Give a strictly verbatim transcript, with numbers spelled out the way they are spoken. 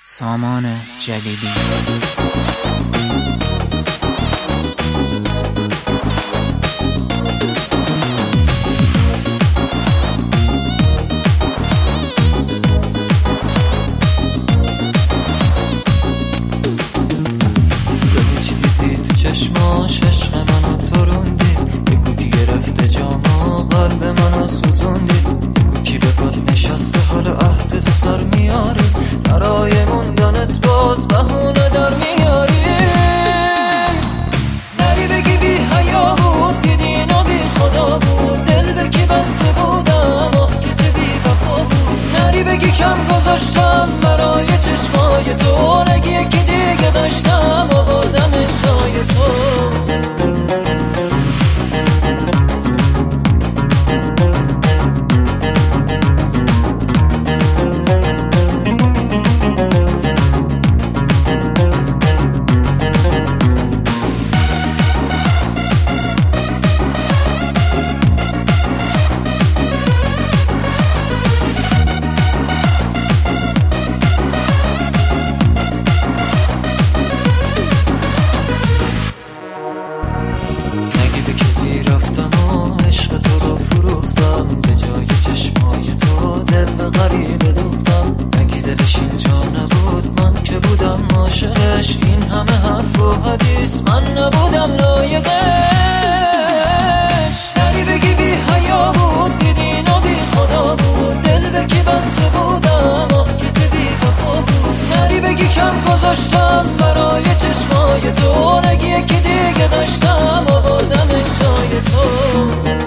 سامان جلیلی. چی دیدی تو چشماش عشق منو تروندی، بگو کی گرفته جاما قلب منو سوزوندی، بگو کی به پات نشسته حال عهدتو سر میاری، برای موندنت باز بهونه در میاری. نری بگی بی حیا بود، بی دین و بی خدا بود، دل به کی بسته بودم آه که چه بی وفا بود. نری بگی کم گذاشتم برای چشمای تو، نگی یکی دیگه داشتم آوردمش جای تو. کسی رفتم و عشق تو رو فروختم، به جای چشمای تو دل به غریبه دوختم. نگی دلش اینجا نبود، من که بودم عاشقش، این همه حرف و حدیث من نبودم لایقش. نری بگی بی حیا بود، بی دین و بی خدا بود، دل به کی بسته بودم آه که چه بی وفا بود. نری بگی کم گذاشتم برای چشمای تو، نگی یکی دیگه داشتم آوردمش جای تو.